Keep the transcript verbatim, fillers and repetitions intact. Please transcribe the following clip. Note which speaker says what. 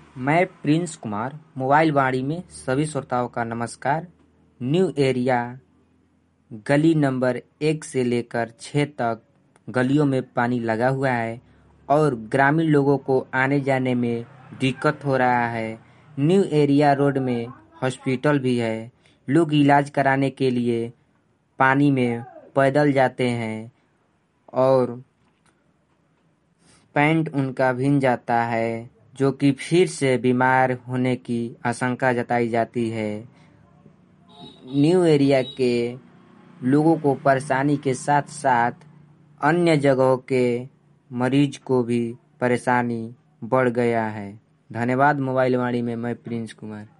Speaker 1: मैं Prince Kumar mobile वाणी में सभी श्रोताओं का नमस्कार। न्यू एरिया गली नंबर एक से लेकर छः तक गलियों में पानी लगा हुआ है और ग्रामीण लोगों को आने जाने में दिक्कत हो रहा है। न्यू एरिया रोड में हॉस्पिटल भी है। लोग इलाज कराने के लिए पानी में पैदल जाते हैं और पैंट उनका भीग जाता है, जो कि फिर से बीमार होने की आशंका जताई जाती है। न्यू एरिया के लोगों को परेशानी के साथ साथ अन्य जगहों के मरीज को भी परेशानी बढ़ गया है। धन्यवाद। मोबाइल वाणी में मैं प्रिंस कुमार।